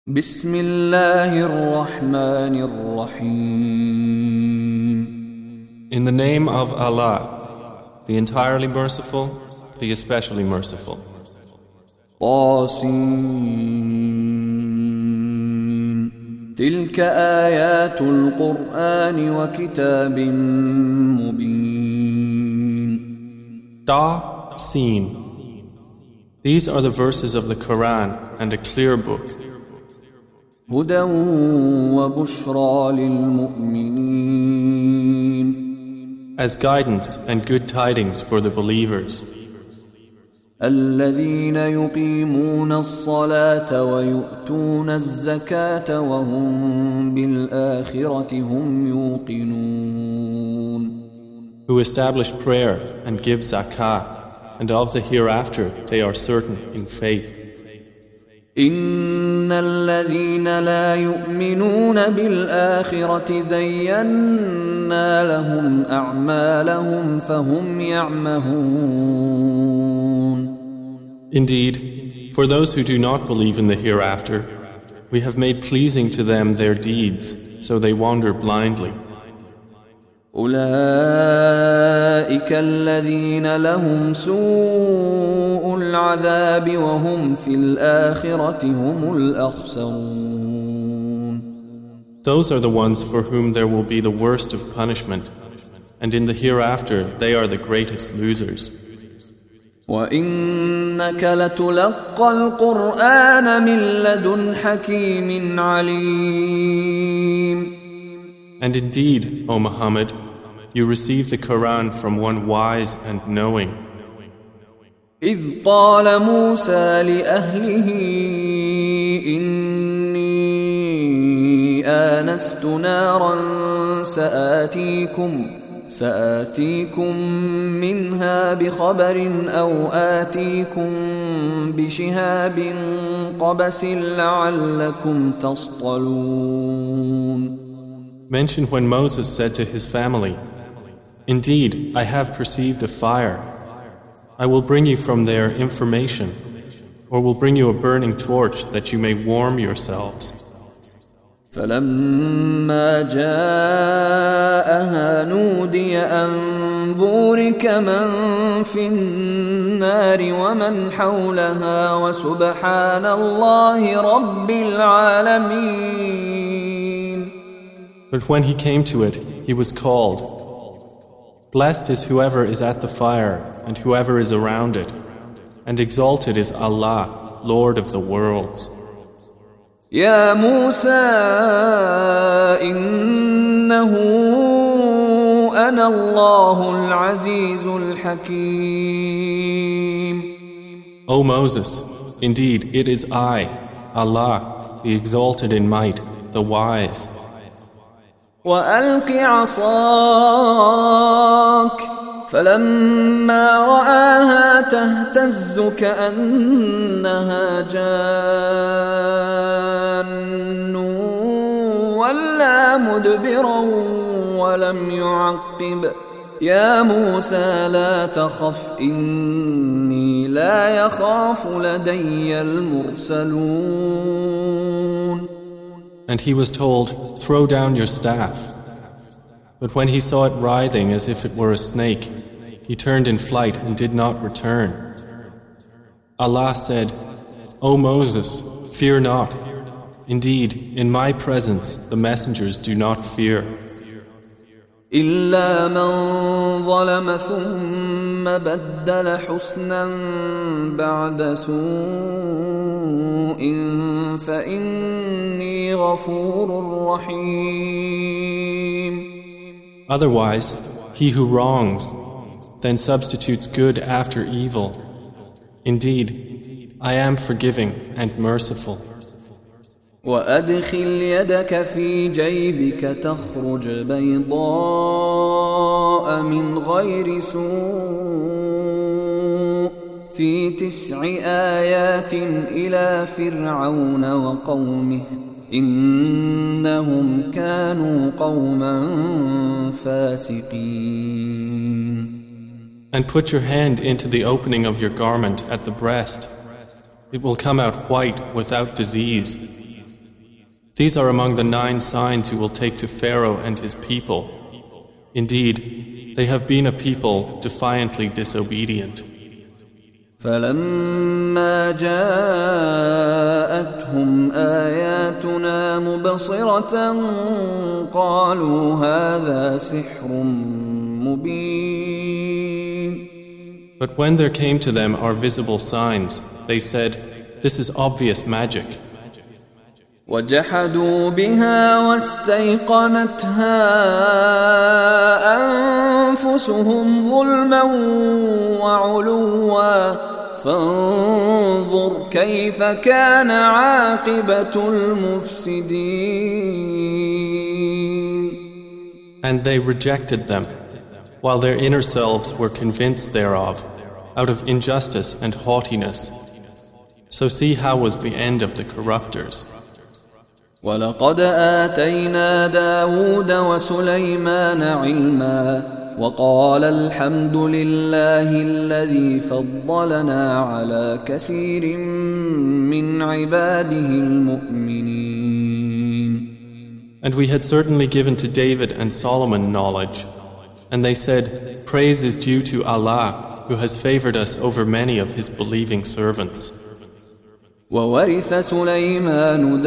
بسم الله الرحمن الرحيم. In the name of Allah, the entirely merciful, the especially merciful. طاسين تلك آيات القرآن وكتاب مبين. Ta, Sin. These are the verses of the Quran and a clear book. هدى وبشرى للمؤمنين. As guidance and good tidings for the believers. الذين يقيمون الصلاة ويؤتون الزكاة وهم بالآخرة هم يوقنون. Who establish prayer and give zakah, and of the hereafter they are certain in faith. إن الذين لا يؤمنون بالآخرة زينا لهم أعمالهم فهم يعمهون. Indeed, for those who do not believe in the hereafter, we have made pleasing to them their deeds, so they wander blindly. أولئك الذين لهم سوء العذاب وهم في الآخرة هم الأخسرون. Those are the ones for whom there will be the worst of punishment, and in the hereafter they are the greatest losers. وإنك لتلقى القرآن من لدن حكيم عليم. And indeed, O Muhammad, you receive the Quran from one wise and knowing. إذ قال موسى لأهله إني آنست نارا سآتيكم منها بخبر أو آتيكم بشهاب قبس لعلكم تصطلون. Mention when Moses said to his family, "Indeed, I have perceived a fire. I will bring you from there information, or will bring you a burning torch that you may warm yourselves." فلما جاءها نودي أن بورك من في النار ومن حولها وسبحان الله رب العالمين. But when he came to it, he was called. Blessed is whoever is at the fire and whoever is around it, and exalted is Allah, Lord of the worlds. يا موسى إنه أنا الله العزيز الحكيم. O Moses, indeed it is I, Allah, the exalted in might, the wise. وألق عصاك فلما رآها تهتز كأنها جان ولا مدبرا ولم يعقب يا موسى لا تخف إني لا يخاف لدي المرسلون. And he was told, "Throw down your staff." But when he saw it writhing as if it were a snake, he turned in flight and did not return. Allah said, "O Moses, fear not. Indeed, in my presence the messengers do not fear. إلا من ظلم ثم بدل حسنا بعد سوء فإني غفور رحيم. Otherwise, he who wrongs, then substitutes good after evil. Indeed, I am forgiving and merciful. وأدخل يدك في جيبك تخرج بيضاء من غير سوء في 9 آيات إلى فرعون وقومه إنهم كانوا قوما فاسقين. And put your hand into the opening of your garment at the breast. It will come out white without disease. These are among the 9 signs you will take to Pharaoh and his people. Indeed, they have been a people defiantly disobedient. فلما جاءتهم آياتنا مبصرة قالوا هذا سحر مبين. But when there came to them our visible signs, they said, "This is obvious magic." وجحدوا بها واستيقنتها أنفسهم ظلما وعلوا فانظر كيف كان عاقبة المفسدين. And they rejected them, while their inner selves were convinced thereof, out of injustice and haughtiness. So see how was the end of the corruptors. ولقد آتينا داود وسليمان علما وقال الحمد لله الذي فضلنا على كثير من عباده المؤمنين. And we had certainly given to David and Solomon knowledge. And they said, "Praise is due to Allah, who has favored us over many of his believing servants." وورث سليمان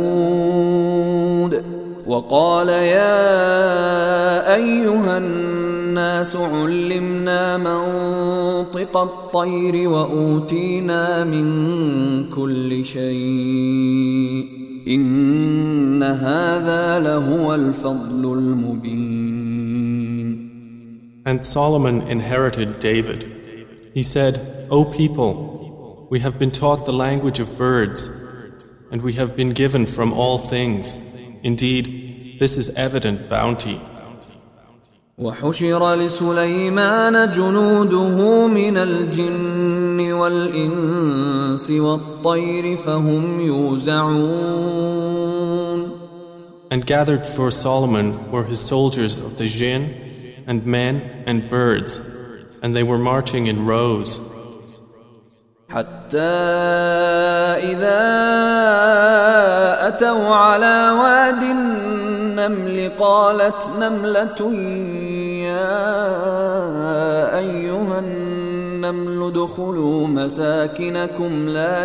داود وقال يا أيها الناس علمنا منطق الطير وأوتينا من كل شيء إن هذا لهو الفضل المبين. And Solomon inherited David. He said, "O people, we have been taught the language of birds, and we have been given from all things. Indeed, this is evident bounty." وحشر لسليمان جنوده من الجن والإنس والطير فهم يوزعون. And gathered for Solomon were his soldiers of the jinn, and men and birds, and they were marching in rows. حتى إذا أتوا على واد النمل قالت نملة يا أيها النمل ادخلوا مساكنكم لا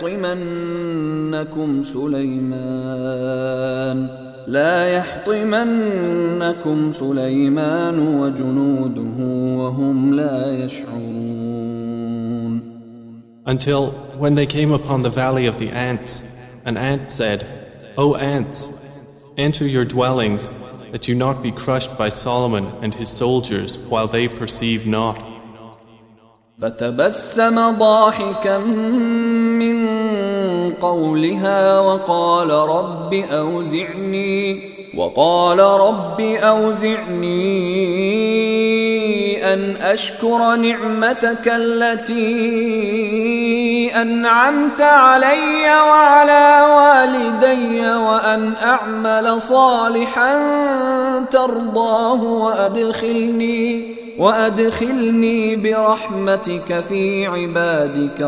يحطمنكم سليمان وجنوده وهم لا يشعرون. Until when they came upon the valley of the ants, an ant said, "O ants, enter your dwellings, that you not be crushed by Solomon and his soldiers while they perceive not." فتبسم ضاحكا من قولها وقال رب أوزعني أن أشكر نعمتك التي أنعمت علي وعلى والدي وأن أعمل صالحا ترضاه وأدخلني برحمتك في عبادك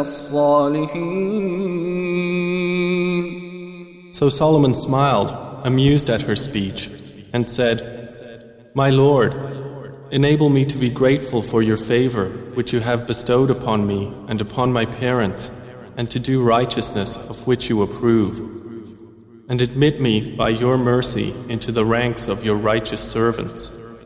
الصالحين. So Solomon smiled, amused at her speech, and said, "My Lord, enable me to be grateful for your favor which you have bestowed upon me and upon my parents, and to do righteousness of which you approve. And admit me by your mercy into the ranks of your righteous servants."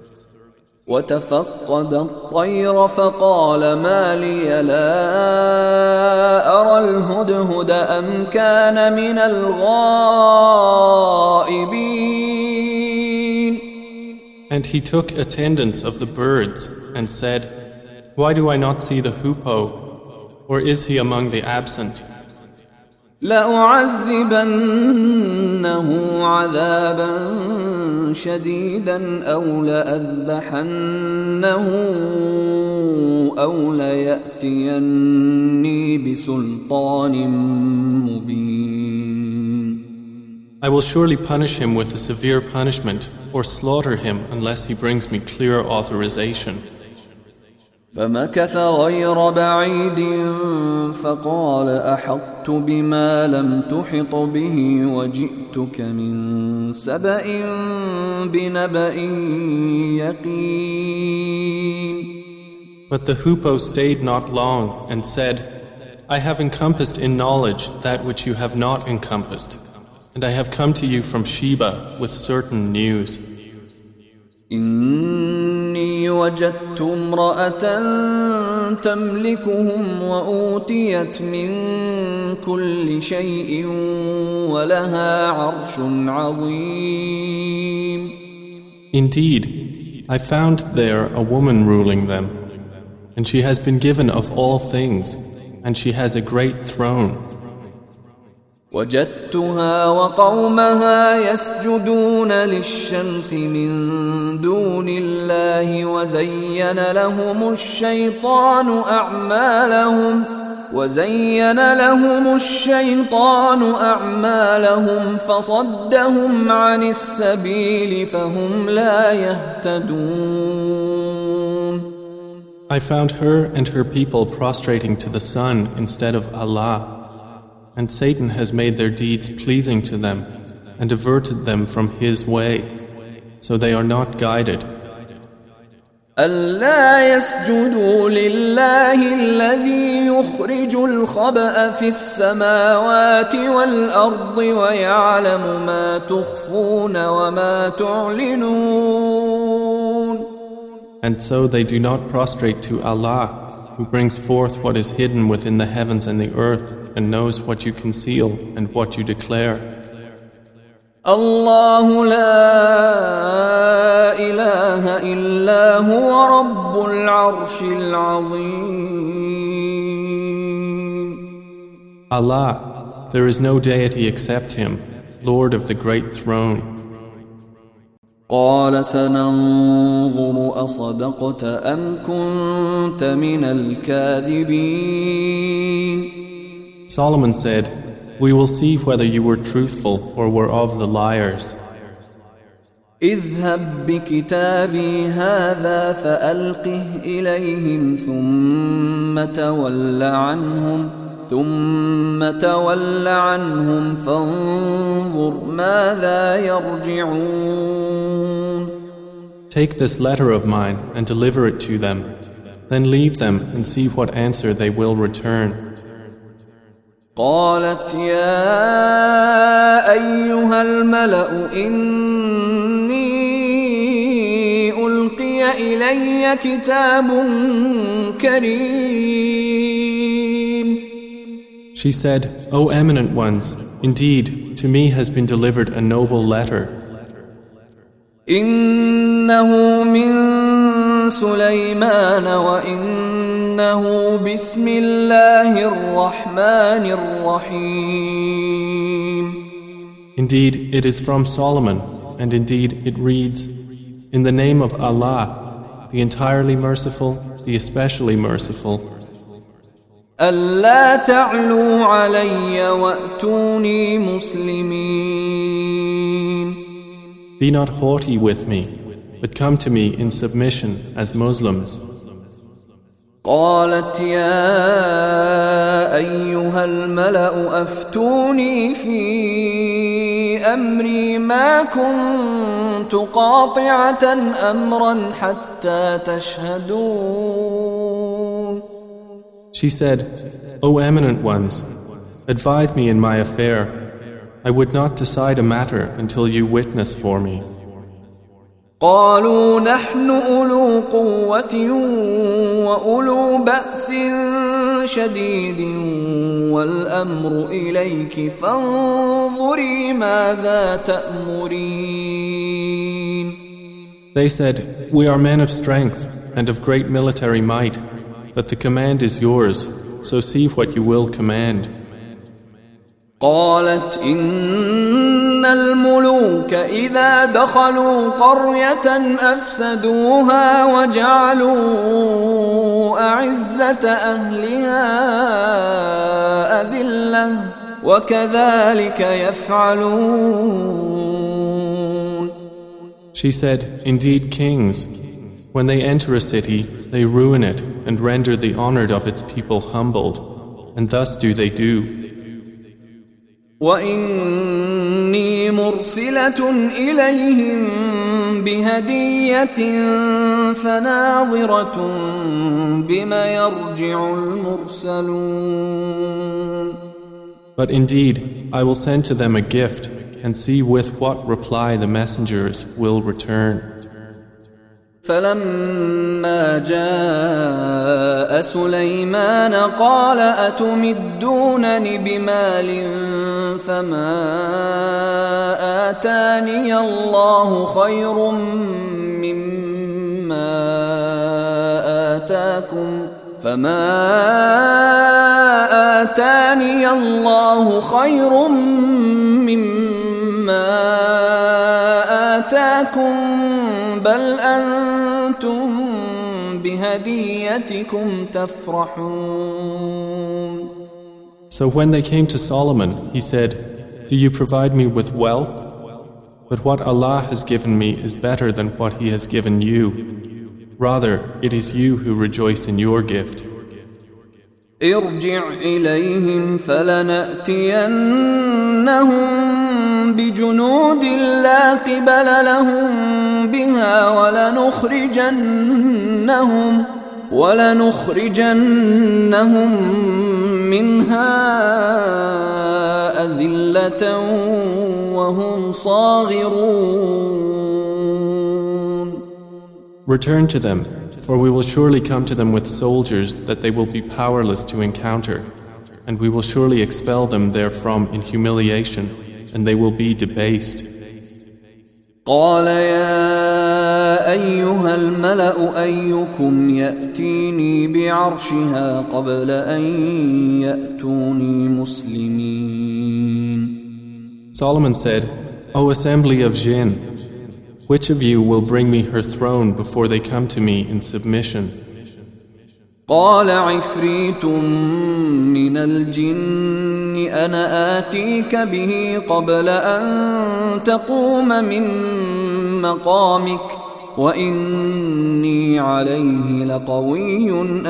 وتفقد الطير فقال ما لي لا أرى الهدهد أم كان من الغائبين. And he took attendance of the birds and said, "Why do I not see the hoopoe? Or is he among the absent?" لأعذبنه عذابا شديدا أو لأذبحنه أو ليأتيني بسلطان مبين. I will surely punish him with a severe punishment or slaughter him unless he brings me clear authorization. فمكث غير بعيد فقال أحطت بما لم تحط به وجئتك من سبأ بنبأ يقين. But the hoopoe stayed not long and said, I have encompassed in knowledge that which you have not encompassed, and I have come to you from Sheba with certain news. إني وجدت امرأة تملكهم وأوتيت من كل شيء ولها عرش عظيم. Indeed, I found there a woman ruling them, and she has been given of all things, and she has a great throne. وجدتها وقومها يسجدون للشمس من دون الله وزين لهم الشيطان أعمالهم فصدهم عن السبيل فهم لا يهتدون. I found her and her people prostrating to the sun instead of Allah. And Satan has made their deeds pleasing to them and averted them from his way, so they are not guided. ألا يسجدوا لله الذي يخرج الخبأ في السماوات والأرض ويعلم ما تخفون وما تعلنون. And so they do not prostrate to Allah, who brings forth what is hidden within the heavens and the earth, and knows what you conceal and what you declare. الله لا إله إلا هو رب العرش العظيم. Allah, there is no deity except Him, Lord of the great throne. قال سننظر أصدقت أم كنت من الكاذبين. Solomon said, we will see whether you were truthful or were of the liars. اذهب بكتابي هذا فألقه إليهم ثم تول عنهم فانظر ماذا يرجعون. Take this letter of mine and deliver it to them, then leave them and see what answer they will return. قالت يا أيها الملأ إني ألقي إلي كتاب كريم. She said, O eminent ones, indeed, to me has been delivered a noble letter. إنه من سليمان وإنه بسم الله الرحمن الرحيم. Indeed, it is from Solomon, and indeed it reads, In the name of Allah, the entirely merciful, the especially merciful. ألا تعلوا علي وأتوني مسلمين. Be not haughty with me, but come to me in submission as Muslims. قالت يا أيها الملأ أفتوني في أمري ما كنت قاطعة أمرا حتى تشهدون. She said, O eminent ones, advise me in my affair. I would not decide a matter until you witness for me. قالوا نحن أولو قوة وأولو بأس شديد والأمر إليك فانظري ماذا تأمرين. They said, We are men of strength and of great military might, but the command is yours, so see what you will command. قالت إن الملوك إذا دخلوا قرية أفسدوها وجعلوا أعزة أهلها أذلة وكذلك يفعلون. She said, Indeed, kings, when they enter a city, they ruin it and render the honored of its people humbled, and thus do they do. وَإِنِّي مُرْسِلَةٌ إِلَيْهِمْ بِهَدِيَّةٍ فَنَاظِرَةٌ بِمَ يَرْجِعُ الْمُرْسَلُونَ. But indeed, I will send to them a gift, and see with what reply the messengers will return. فَلَمَّا جَاءَ سُلَيْمَانَ قَالَ أَتُمِدُّونَنِ بِمَالٍ فَمَا آتَانِيَ اللَّهُ خَيْرٌ مِّمَّا آتَاكُمْ بَلْ أَنْتُمْ بِهَدِيَّتِكُمْ تَفْرَحُونَ. So when they came to Solomon, he said, "Do you provide me with wealth? But what Allah has given me is better than what He has given you. Rather, it is you who rejoice in your gift." ارجع إليهم فلنأتينهم بجنود لا قبل لهم بها ولنخرجنهم منها أذلة وهم صاغرون. Return to them, for we will surely come to them with soldiers that they will be powerless to encounter, and we will surely expel them therefrom in humiliation, and they will be debased. قال يا أيها الملأ أيكم يأتيني بعرشها قبل أن يأتوني مسلمين. Solomon said, O assembly of jinn, which of you will bring me her throne before they come to me in submission? قال عفريت من الجن أنا آتيك به قبل أن تقوم من مقامك وإني عليه لقوي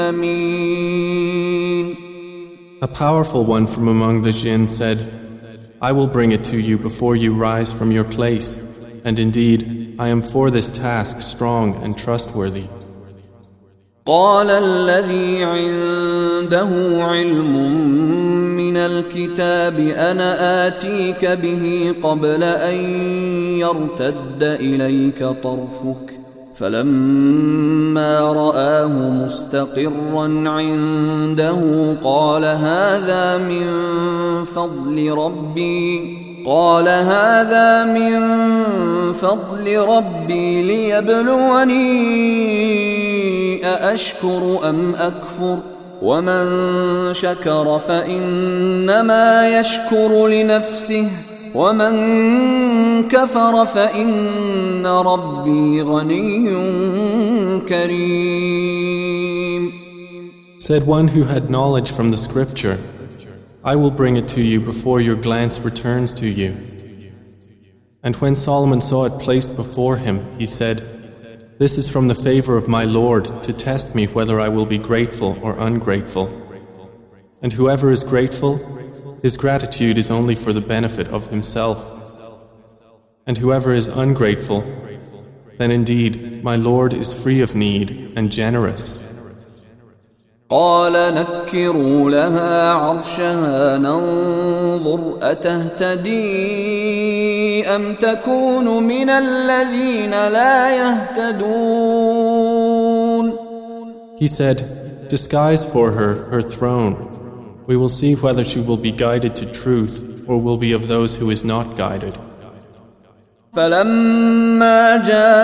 أمين. A powerful one from among the jinn said, I will bring it to you before you rise from your place, and indeed I am for this task strong and trustworthy. قال الذي عنده علم من الكتاب أنا آتيك به قبل أن يرتد إليك طرفك فلما رآه مستقرا عنده قال هذا من فضل ربي ليبلوني أأشكر أم أكفر ومن شكر فإنما يشكر لنفسه ومن كفر فإن ربي غني كريم. Said one who had knowledge from the scripture, I will bring it to you before your glance returns to you. And when Solomon saw it placed before him, he said, This is from the favor of my Lord to test me whether I will be grateful or ungrateful. And whoever is grateful, his gratitude is only for the benefit of himself. And whoever is ungrateful, then indeed my Lord is free of need and generous. قال نكروا لها عرشها ننظر أتهتدي أم تكون من الذين لا يهتدون. He said, Disguise for her throne. We will see whether she will be guided to truth or will be of those who is not guided. فلما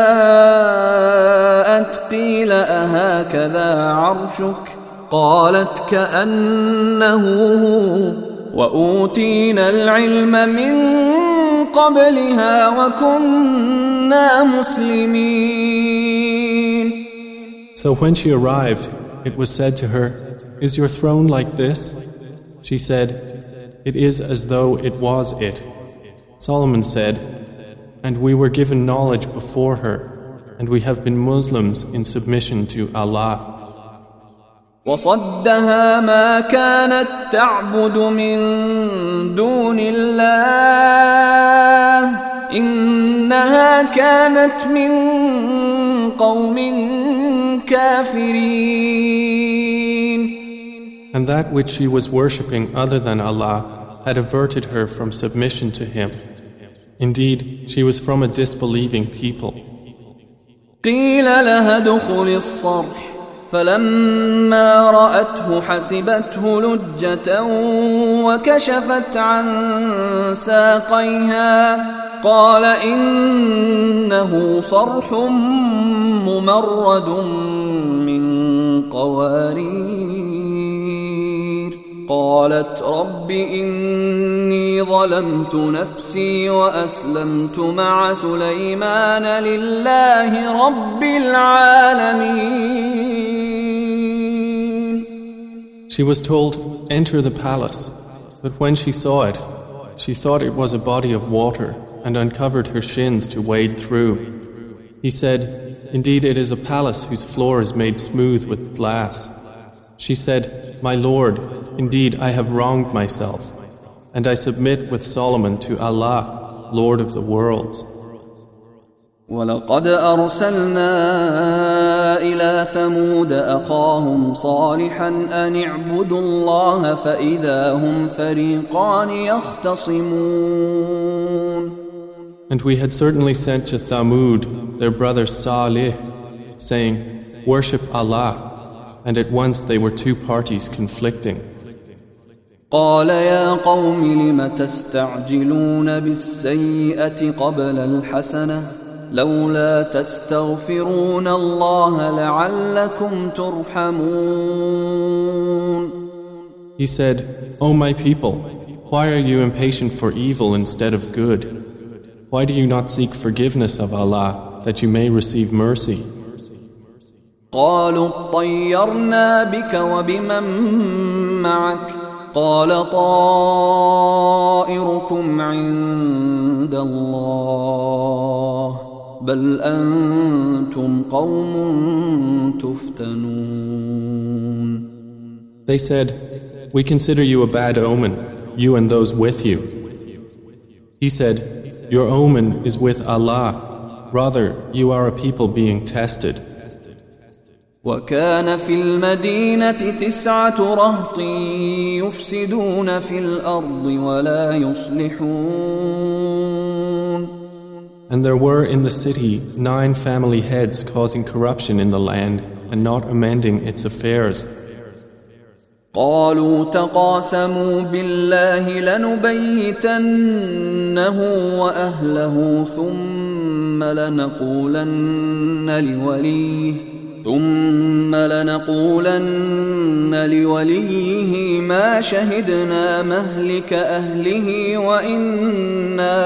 جاءت قيل أهكذا عرشك قالت كأنه هو وأوتينا العلم من قبلها وكنا مسلمين. So when she arrived, it was said to her, Is your throne like this? She said, It is as though it was it. Solomon said, And we were given knowledge before her, and we have been Muslims in submission to Allah. وصدها ما كانت تعبد من دون الله إنها كانت من قوم كافرين. And that which she was worshipping other than Allah had averted her from submission to Him. Indeed, she was from a disbelieving people. قيل لها ادخل الصرح فلما رأته حسبته لجة وكشفت عن ساقيها قال إنه صرح ممرد من قوارير قالت رب إني ظلمت نفسي وأسلمت مع سليمان لله رب العالمين. She was told, enter the palace, but when she saw it, she thought it was a body of water and uncovered her shins to wade through. He said, indeed it is a palace whose floor is made smooth with glass. She said, my Lord, indeed I have wronged myself, and I submit with Solomon to Allah, Lord of the worlds. ولقد أرسلنا إلى ثمود أخاهم صالحا أن اعبدوا الله فإذا هم فريقان يختصمون. And we had certainly sent to Thamud their brother Salih, saying, worship Allah, and at once they were two parties conflicting. قال يا قوم لم تستعجلون بالسيئة قبل الحسنة لولا تستغفرون الله لعلكم ترحمون. He said, O my people, why are you impatient for evil instead of good? Why do you not seek forgiveness of Allah that you may receive mercy? قالوا اطيرنا بك وبمن معك قال طائركم عند الله بل أنتم قوم تفتنون. They said, we consider you a bad omen, you and those with you. He said, your omen is with Allah, rather you are a people being tested. وكان في المدينة 9 رهط يفسدون في الأرض ولا يصلحون. And there were in the city 9 family heads causing corruption in the land and not amending its affairs. قالوا تقاسموا بالله لنبيتنه وأهله ثم لنقولن لوليه ما شهدنا مهلك أهله وإنا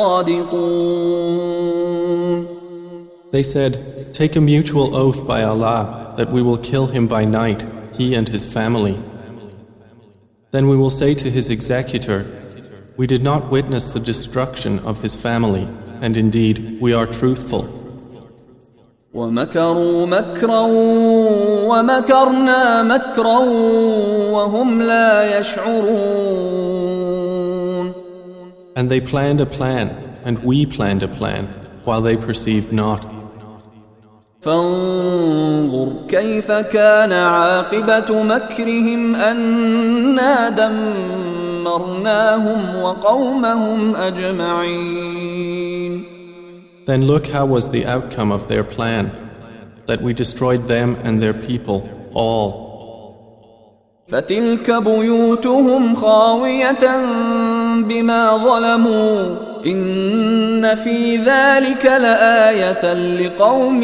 لصادقون. They said, take a mutual oath by Allah that we will kill him by night, he and his family. Then we will say to his executor, we did not witness the destruction of his family, and indeed we are truthful. ومكروا مكرا ومكرنا مكرا وهم لا يشعرون. And they planned a plan, and we planned a plan, while they perceived not. فانظر كيف كان عاقبة مكرهم أنا دمرناهم وقومهم أجمعين. Then look how was the outcome of their plan, that we destroyed them and their people, all. فتلك بيوتهم خاوية بما ظلموا إن في ذلك لآية لقوم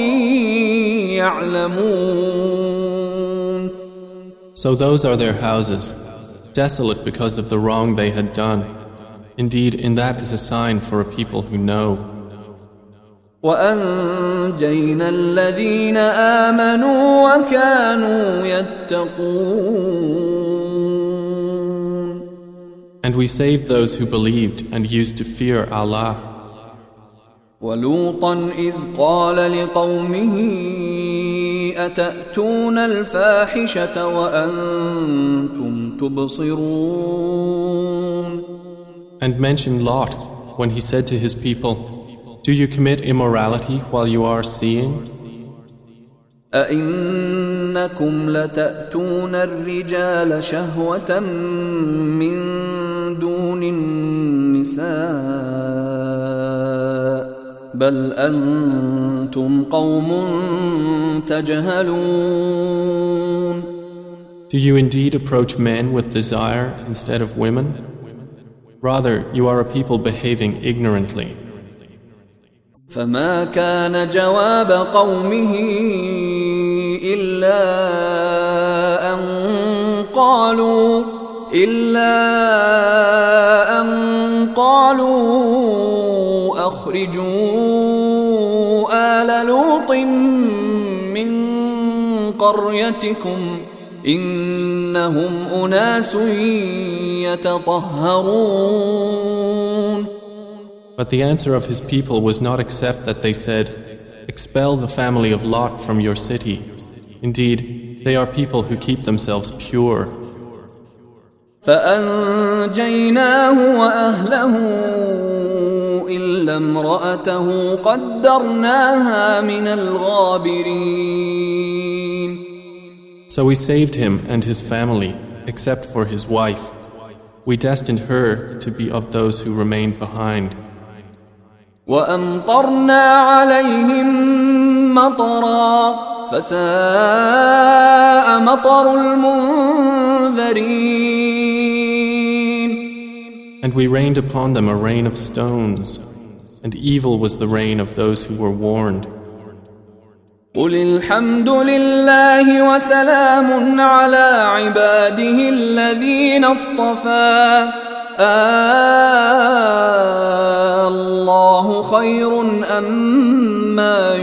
يعلمون. So those are their houses, desolate because of the wrong they had done. Indeed, in that is a sign for a people who know. وأنجينا الذين آمنوا وكانوا يتقون. And we saved those who believed and used to fear Allah. ولوطا إذ قال لقومه أتأتون الفاحشة وأنتم تبصرون. And mention Lot when he said to his people, "Do you commit immorality while you are seeing? أئنكم لتأتون الرجال شهوة من دون النساء بل أنتم قوم تجهلون." Do you indeed approach men with desire instead of women? Rather, you are a people behaving ignorantly. فما كان جواب قومه إلا أن قالوا أخرجوا آل لوط من قريتكم إنهم أناس يتطهرون. But the answer of his people was not except that they said, "Expel the family of Lot from your city. Indeed, they are people who keep themselves pure." فأنجيناه وأهله إلا امرأته قدرناها من الغابرين. So we saved him and his family, except for his wife. We destined her to be of those who remained behind. وأمطرنا عليهم مطرا فساء مطر المنذرين. And we rained upon them a rain of stones, and evil was the rain of those who were warned. قل الحمد لله وسلام على عباده الذين اصطفى الله خير أما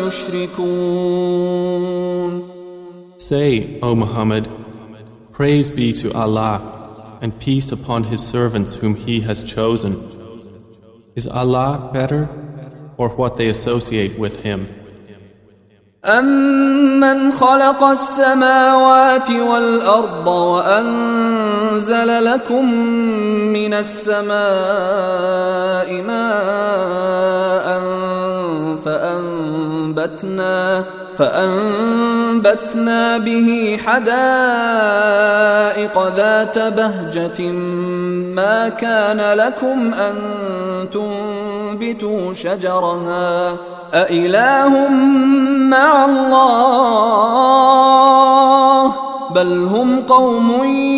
يشركون. Say, O Muhammad, praise be to Allah and peace upon His servants whom He has chosen. Is Allah better or what they associate with Him? أَمَّنْ خَلَقَ السَّمَاوَاتِ وَالْأَرْضَ وَأَنزَلَ لَكُم مِّنَ السَّمَاءِ مَاءً فأنبتنا به حدائق ذات بهجة ما كان لكم أن تنبتوا شجرها أإله مع الله بل هم قوم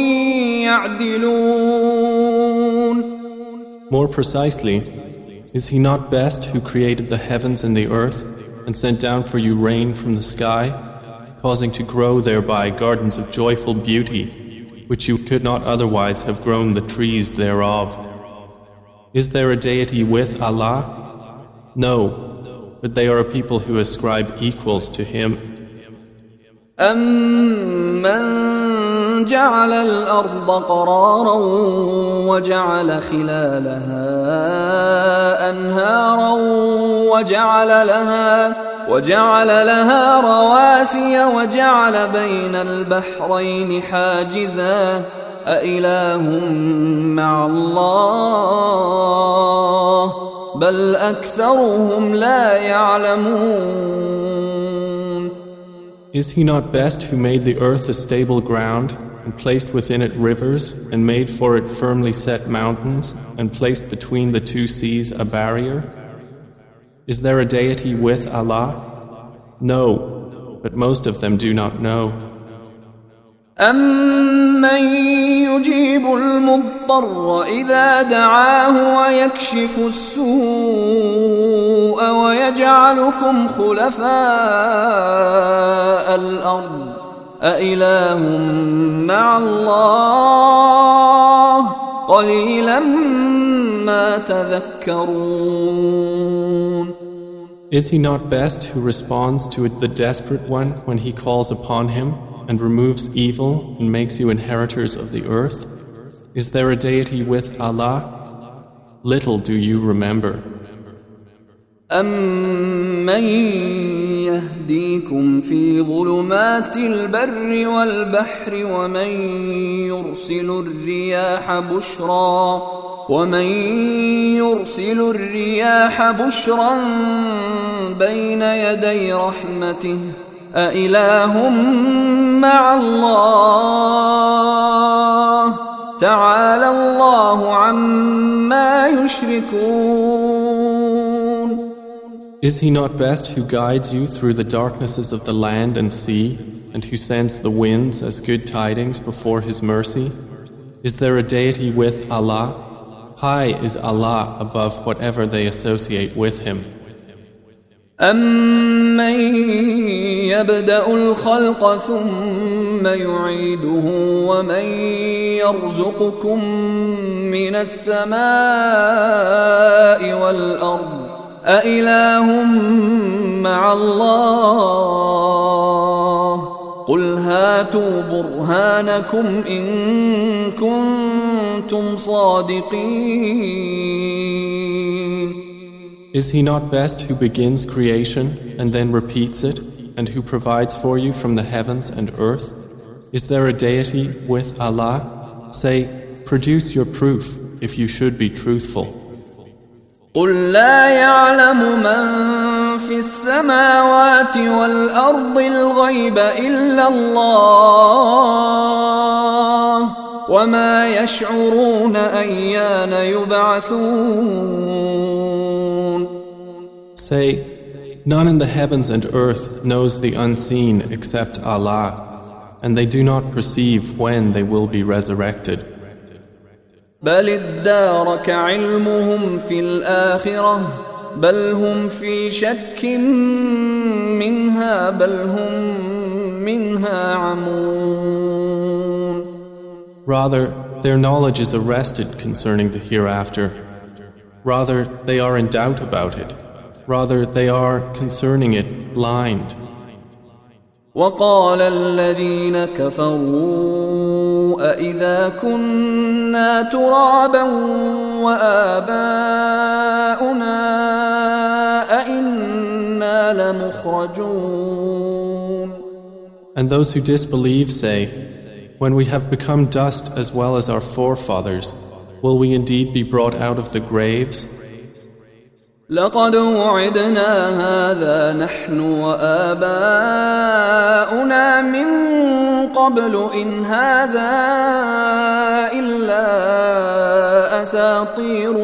يعدلون. More precisely, is He not best who created the heavens and the earth and sent down for you rain from the sky, causing to grow thereby gardens of joyful beauty, which you could not otherwise have grown the trees thereof? Is there a deity with Allah? No, but they are a people who ascribe equals to Him. أَمَّنْ جَعَلَ الْأَرْضَ قَرَارًا وَجَعَلَ خِلَالَهَا أَنْهَارًا وَجَعَلَ لَهَا رَوَاسِيَ وَجَعَلَ بَيْنَ الْبَحْرَيْنِ حَاجِزًا أَإِلَٰهٌ مَّعَ اللَّهِ بَلْ أَكْثَرُهُمْ لَا يَعْلَمُونَ. Is He not best who made the earth a stable ground and placed within it rivers and made for it firmly set mountains and placed between the two seas a barrier? Is there a deity with Allah? No, but most of them do not know. أَمَّن يُجِيبُ الْمُضْطَرَّ إِذَا دَعَاهُ وَيَكْشِفُ السُّوءَ وَيَجْعَلُكُمْ خُلَفَاءَ الْأَرْضِ أَإِلَٰهٌ مَّعَ اللَّهِ قَلِيلًا مَّا تَذَكَّرُونَ. Is He not best who responds to the desperate one when he calls upon Him and removes evil and makes you inheritors of the earth? Is there a deity with Allah? Little do you remember. أَمَّن يهديكم في ظلمات البر والبحر ومن يرسل الرياح بشرا بين يدي رحمته أإله مع الله تعالى الله عما يشركون. Is he not best who guides you through the darknesses of the land and sea, and who sends the winds as good tidings before his mercy? Is there a deity with Allah? High is Allah above whatever they associate with him. أَمَّن يَبْدَأُ الْخَلْقَ ثُمَّ يُعِيدُهُ وَمَن يَرْزُقُكُم مِّنَ السَّمَاءِ وَالْأَرْضِ أَإِلَٰهٌ مَّعَ اللَّهِ قُلْ هَاتُوا بُرْهَانَكُمْ إِن كُنتُمْ صَادِقِينَ. Is he not best who begins creation and then repeats it, and who provides for you from the heavens and earth? Is there a deity with Allah? Say, produce your proof if you should be truthful. قُلْ لَا يَعْلَمُ مَنْ فِي السَّمَاوَاتِ وَالْأَرْضِ الْغَيْبَ إِلَّا اللَّهُ وَمَا يَشْعُرُونَ أَيَّانَ يُبْعَثُونَ. Say, none in the heavens and earth knows the unseen except Allah, and they do not perceive when they will be resurrected. بل ادارك علمهم في الآخرة بل هم في شك منها بل هم منها عمون. Rather, their knowledge is arrested concerning the hereafter. Rather, they are in doubt about it. Rather, they are concerning it blind. وقال الذين كفروا أإذا كنا ترابا وآباؤنا أإنا لمخرجون. And those who disbelieve say, when we have become dust as well as our forefathers, will we indeed be brought out of the graves? لقد وعدنا هذا نحن وآباؤنا من قبل إن هذا إلا أساطير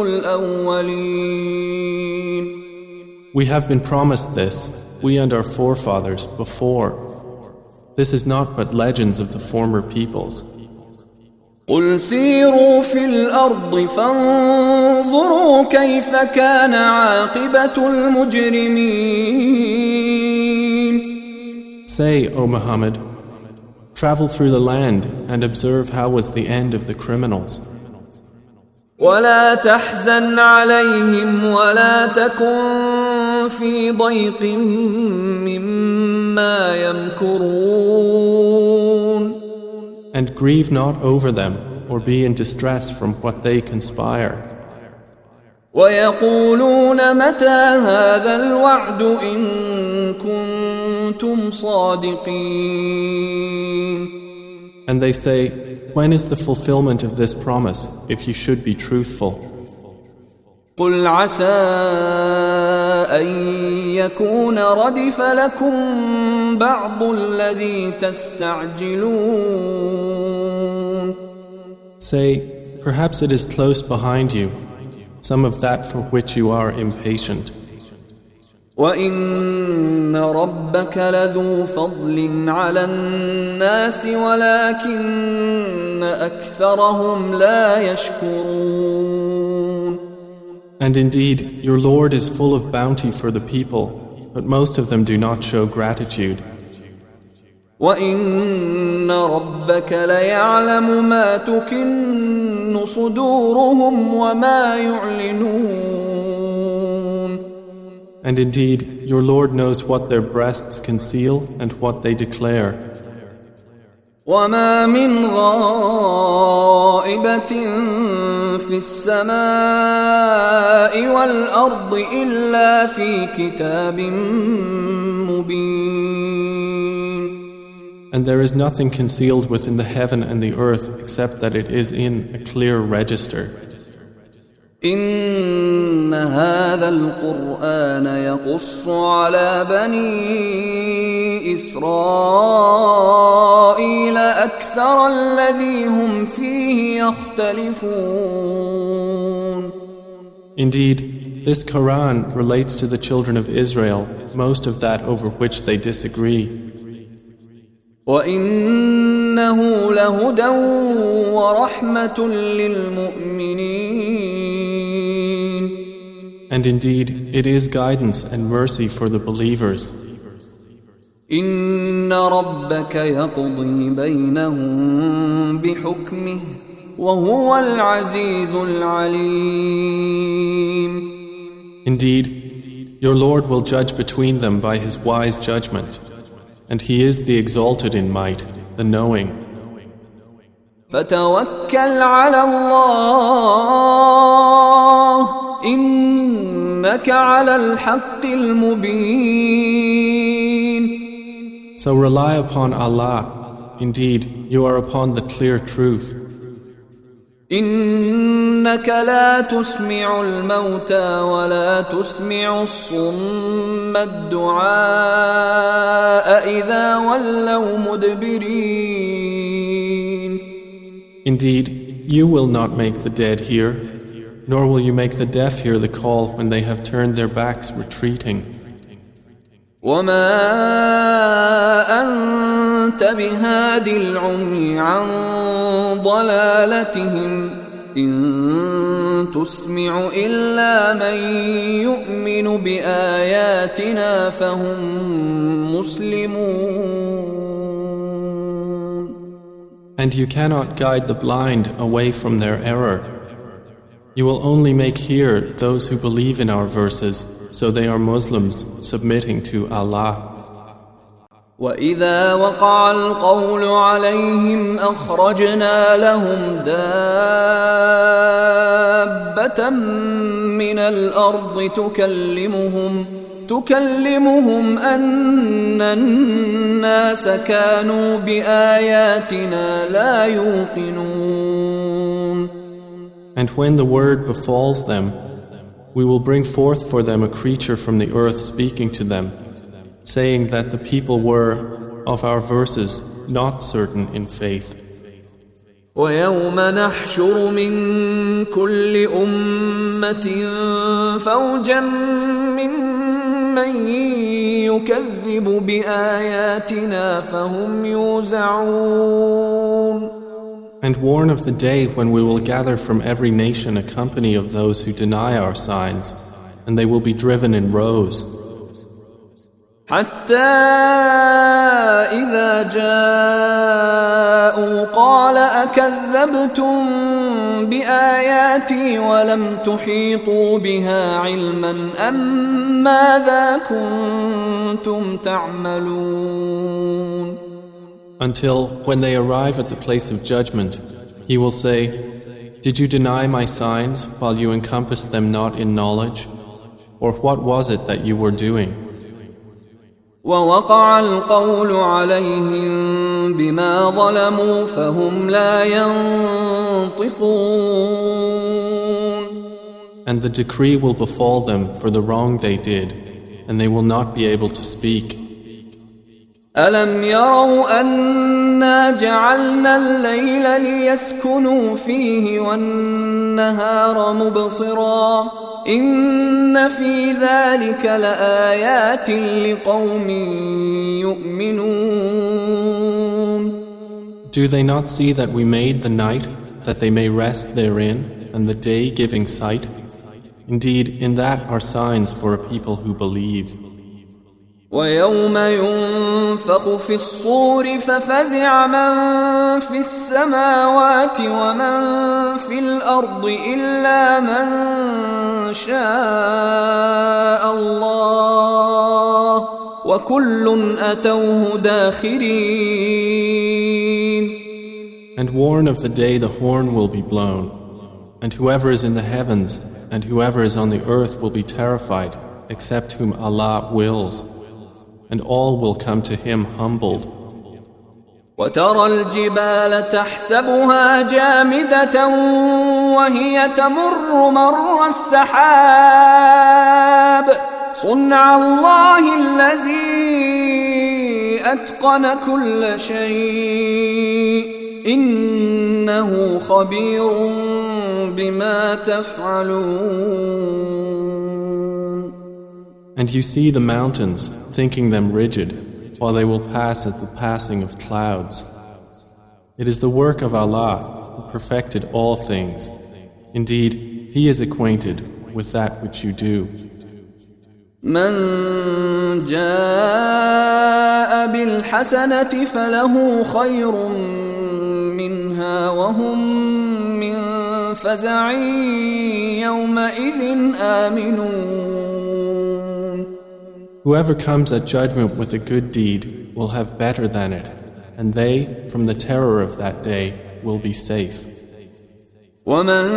الأولين. We have been promised this, we and our forefathers, before. This is not but legends of the former peoples. قل سيروا في الأرض فانظروا كيف كان عاقبة المجرمين. Say, O Muhammad, travel through the land and observe how was the end of the criminals. ولا تحزن عليهم ولا تكن في ضيق مما يمكرون. And grieve not over them, or be in distress from what they conspire. ويقولون متى هذا الوعد إن كنتم صادقين. And they say, when is the fulfillment of this promise, if you should be truthful? قل عسى أن يكون ردف لكم بعض الذي تستعجلون. Say, perhaps it is close behind you, some of that for which you are impatient. وَإِنَّ رَبَّكَ لَذُو فَضْلٍ عَلَى النَّاسِ وَلَكِنَّ أَكْثَرَهُمْ لَا يَشْكُرُونَ. And indeed, your Lord is full of bounty for the people, but most of them do not show gratitude. وَإِنَّ رَبَّكَ لَيَعْلَمُ مَا تُكِنُّ صُدُورُهُمْ وَمَا يُعْلِنُونَ. And indeed, your Lord knows what their breasts conceal and what they declare. وَمَا مِنْ غَائِبَةٍ في السماء والأرض إلا في كتاب مبين. And there is nothing concealed within the heaven and the earth except that it is in a clear register. إن هذا القرآن يقص على بني إسرائيل أكثر الذي هم فيه يختلفون. Indeed, this Quran relates to the children of Israel most of that over which they disagree. وإنه لهدى ورحمة للمؤمنين. And indeed, it is guidance and mercy for the believers. إن ربك يقضي بينهم بحكمه وهو العزيز العليم. Indeed, your Lord will judge between them by his wise judgment, and he is the exalted in might, the knowing. فتوكل على الله إنك على الحق المبين. So rely upon Allah. Indeed, you are upon the clear truth. إنك لا تسمع الموتى ولا تسمع الصم الدعاء إذا ولوا مدبرين. Indeed, you will not make the dead hear, nor will you make the deaf hear the call when they have turned their backs retreating. وما أنت بهاد العمي عن ضلالتهم إن تسمع إلا من يؤمن بآياتنا فهم مسلمون. And you cannot guide the blind away from their error. You will only make hear those who believe in our verses, so they are Muslims submitting to Allah. وَإِذَا وَقَعَ الْقَوْلُ عَلَيْهِمْ أَخْرَجْنَا لَهُمْ دَابَّةً مِّنَ الْأَرْضِ تكلمهم أن الناس كانوا بآياتنا لا يوقنون. And when the word befalls them, we will bring forth for them a creature from the earth speaking to them, saying that the people were, of our verses, not certain in faith. وَيَوْمَ نَحْشُرُ مِنْ كُلِّ أُمَّةٍ فَوْجًا مِّمَّنْ يُكَذِّبُ بِآيَاتِنَا فَهُمْ يُوزَعُونَ. And warn of the day when we will gather from every nation a company of those who deny our signs, and they will be driven in rows. حتى إذا جاءوا قال أكذبتم بآياتي ولم تحيطوا بها علما أم ماذا كنتم تعملون. Until, when they arrive at the place of judgment, he will say, Did you deny my signs while you encompassed them not in knowledge? Or what was it that you were doing? ووقع القول عليهم بما ظلموا فهم لا ينطقون. And the decree will befall them for the wrong they did, and they will not be able to speak. ألم يروا أنا جعلنا الليل ليسكنوا فيه والنهار مبصرا إن في ذلك لآيات لقوم يؤمنون. Do they not see that we made the night that they may rest therein, and the day giving sight? Indeed, in that are signs for a people who believe. ويوم ينفخ في الصور ففزع من في السماوات ومن في الأرض إلا من شاء الله وكل أتوه داخرين. And warn of the day the horn will be blown. And whoever is in the heavens and whoever is on the earth will be terrified, except whom Allah wills, and all will come to Him humbled. وترى الجبال تحسبها جامدة وهي تمر مر السحاب صنع الله الذي أتقن كل شيء إنه خبير بما تفعلون. And you see the mountains, thinking them rigid, while they will pass at the passing of clouds. It is the work of Allah who perfected all things. Indeed, He is acquainted with that which you do. من جاء بالحسنة فله خير منها وهم من فزع يومئذ آمنون. Whoever comes at judgment with a good deed will have better than it, and they, from the terror of that day, will be safe. ومن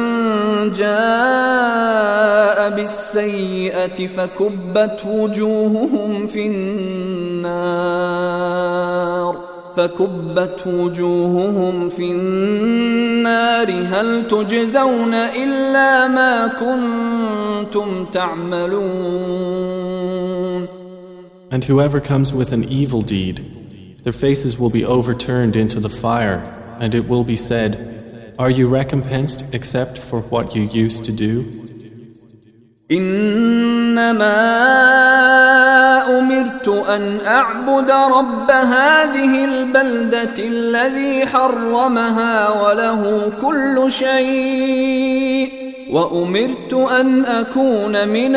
جاء بالسيئة فكبت وجوههم في النار هل تجزون إلا ما كنتم تعملون. And whoever comes with an evil deed, their faces will be overturned into the fire, and it will be said, are you recompensed except for what you used to do? إنما أمرت أن أعبد رب هذه البلدة الذي حرمها وله كل شيء وأمرت أن أكون من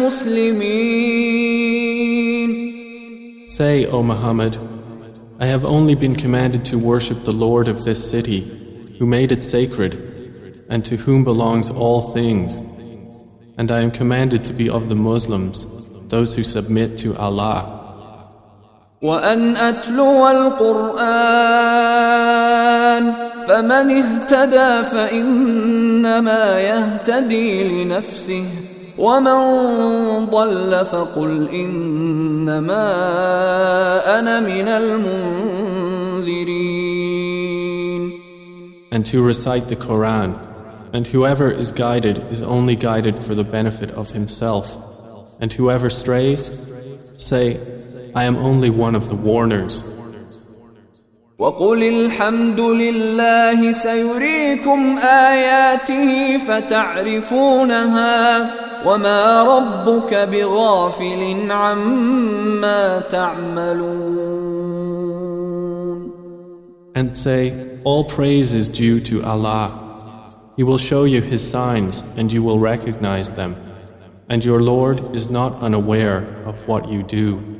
المسلمين. Say, O Muhammad, I have only been commanded to worship the Lord of this city, who made it sacred, and to whom belongs all things. And I am commanded to be of the Muslims, those who submit to Allah. وأن أتلو القرآن فمن اهتدى فإنما يهتدي لنفسه ومن ضل فقل إنما أنا من المنذرين. And to recite the Quran, and whoever is guided is only guided for the benefit of himself, and whoever strays, say, I am only one of the warners. وقل الحمد لله سيريكم آياته فتعرفونها وما ربك بغافل عما تعملون. And say, all praise is due to Allah. He will show you His signs and you will recognize them. And your Lord is not unaware of what you do.